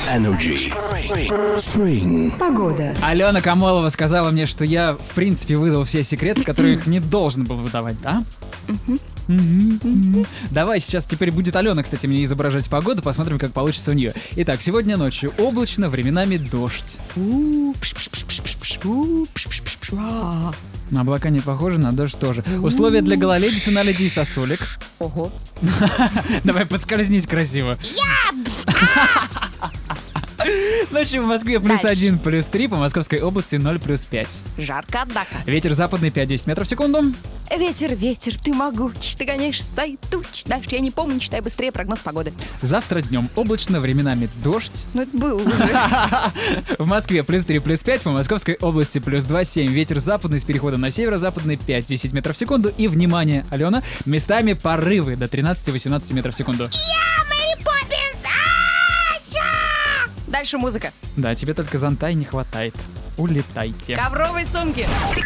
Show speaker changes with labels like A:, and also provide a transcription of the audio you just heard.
A: Energy. Spring.
B: Погода.
C: Алена Камолова сказала мне, что я, в принципе, выдал все секреты, которые их не должен был выдавать, да? Давай, сейчас теперь будет Алена, кстати, мне изображать погоду, посмотрим, как получится у нее. Итак, сегодня ночью облачно, временами дождь. На облака не похоже, на дождь тоже. Условия для гололедицы, наледи и сосулек.
B: Ого.
C: Давай подскользнись красиво. Ночью в Москве +1, +3, по Московской области 0, +5.
B: Жарко, однако.
C: Ветер западный 5-10 метров в секунду.
B: Ветер, ветер, ты могуч, ты гонишь стаи туч. Дальше я не помню, читай быстрее прогноз погоды.
C: Завтра днем облачно, временами дождь.
B: Ну это было уже.
C: В Москве +3, +5, по Московской области +2, 7. Ветер западный с переходом на северо-западный 5-10 метров в секунду. И, внимание, Алена, местами порывы до 13-18 метров в секунду.
B: Дальше музыка.
C: Да, тебе только зонта и не хватает. Улетайте.
B: Ковровые сумки.